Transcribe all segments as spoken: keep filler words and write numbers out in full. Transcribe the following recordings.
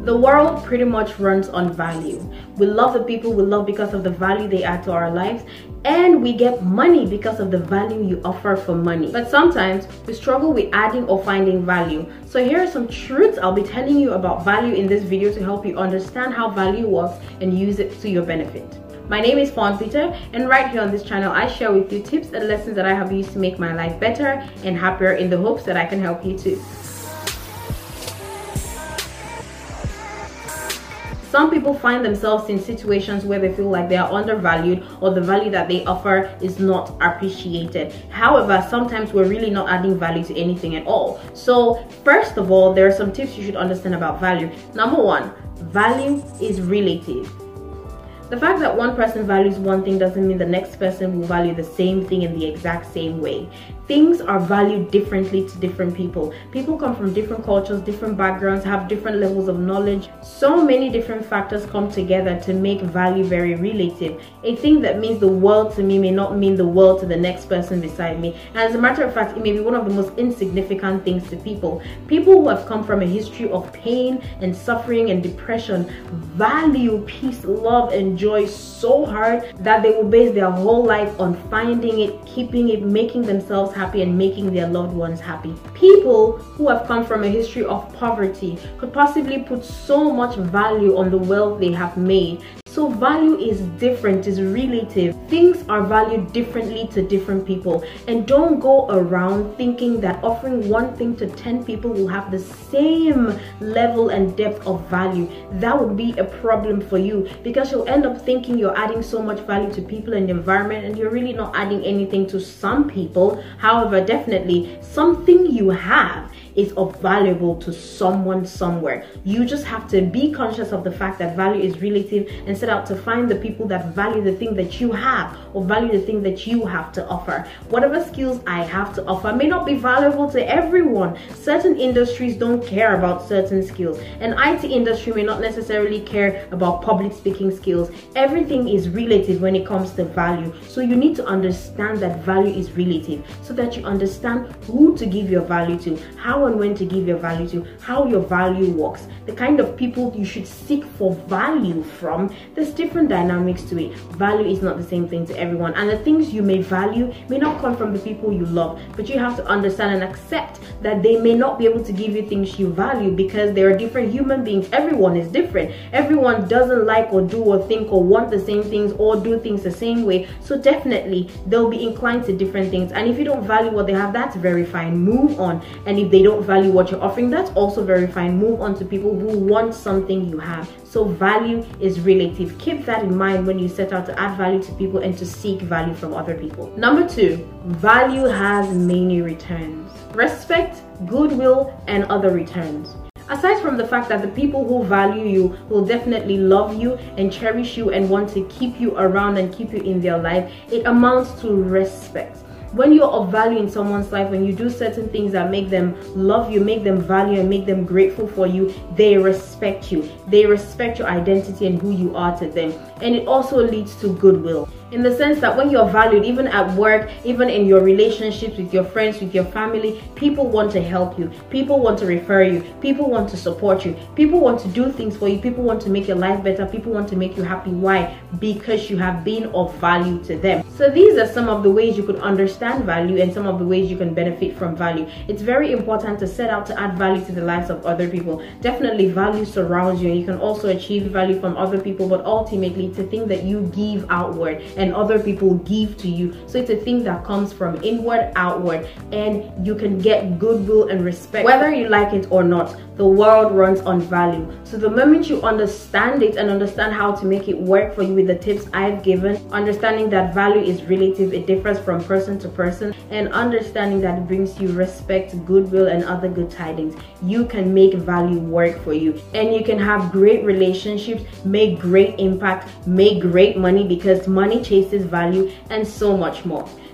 The world pretty much runs on value. We love the people we love because of the value they add to our lives, and we get money because of the value you offer for money. But sometimes we struggle with adding or finding value. So here are some truths I'll be telling you about value in this video to help you understand how value works and use it to your benefit. My name is Fawn Peter, and right here on this channel I share with you tips and lessons that I have used to make my life better and happier in the hopes that I can help you too. Some people find themselves in situations where they feel like they are undervalued or the value that they offer is not appreciated. However, sometimes we're really not adding value to anything at all. So first of all, there are some tips you should understand about value. Number one, value is relative. The fact that one person values one thing doesn't mean the next person will value the same thing in the exact same way. Things are valued differently to different people. People come from different cultures, different backgrounds, have different levels of knowledge. So many different factors come together to make value very relative. A thing that means the world to me may not mean the world to the next person beside me. And as a matter of fact, it may be one of the most insignificant things to people. People who have come from a history of pain and suffering and depression value peace, love, and joy so hard that they will base their whole life on finding it, keeping it, making themselves happy and making their loved ones happy. People who have come from a history of poverty could possibly put so much value on the wealth they have made. So value is different, is relative. Things are valued differently to different people. And don't go around thinking that offering one thing to ten people will have the same level and depth of value. That would be a problem for you because you'll end up thinking you're adding so much value to people and the environment and you're really not adding anything to some people. However, definitely something you have is of valuable to someone somewhere. You just have to be conscious of the fact that value is relative and set out to find the people that value the thing that you have or value the thing that you have to offer. Whatever skills I have to offer may not be valuable to everyone. Certain industries don't care about certain skills. An I T industry may not necessarily care about public speaking skills. Everything is relative when it comes to value. So you need to understand that value is relative so that you understand who to give your value to, how and when to give your value to, how your value works, the kind of people you should seek for value from. There's different dynamics to it. Value is not the same thing to everyone, and the things you may value may not come from the people you love, but you have to understand and accept that they may not be able to give you things you value because they are different human beings. Everyone is different. Everyone doesn't like or do or think or want the same things or do things the same way. So definitely they'll be inclined to different things, and if you don't value what they have, that's very fine. Move on. And if they don't value what you're offering, that's also very fine. Move on to people who want something you have. So value is relative. Keep that in mind when you set out to add value to people and to seek value from other people. Number two, value has many returns. Respect, goodwill, and other returns. Aside from the fact that the people who value you will definitely love you and cherish you and want to keep you around and keep you in their life, it amounts to respect. When you're of value in someone's life, when you do certain things that make them love you, make them value and make them grateful for you, they respect you. They respect your identity and who you are to them. And it also leads to goodwill. In the sense that when you're valued, even at work, even in your relationships with your friends, with your family, people want to help you. People want to refer you. People want to support you. People want to do things for you. People want to make your life better. People want to make you happy. Why? Because you have been of value to them. So these are some of the ways you could understand value and some of the ways you can benefit from value. It's very important to set out to add value to the lives of other people. Definitely value surrounds you, and you can also achieve value from other people, but ultimately it's a thing that you give outward and other people give to you. So it's a thing that comes from inward outward, and you can get goodwill and respect whether you like it or not. The world runs on value. So the moment you understand it and understand how to make it work for you with the tips I've given, understanding that value is relative, it differs from person to person, and understanding that it brings you respect, goodwill, and other good tidings, you can make value work for you, and you can have great relationships, make great impact, make great money because money chases value, and so much more.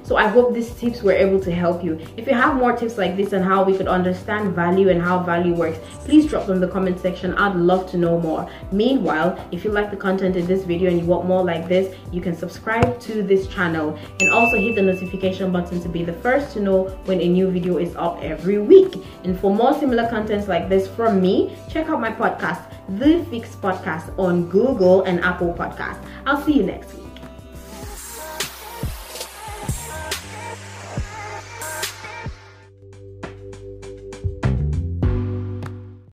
So I hope these tips were able to help you. If you have more tips like this on how we could understand value and how value works, please drop them in the comment section. I'd love to know more. Meanwhile, if you like the content in this video and you want more like this, you can subscribe to this channel and also hit the notification button to be the first to know when a new video is up every week. And for more similar contents like this from me, check out my podcast, The Fix Podcast, on Google and Apple Podcasts. I'll see you next week.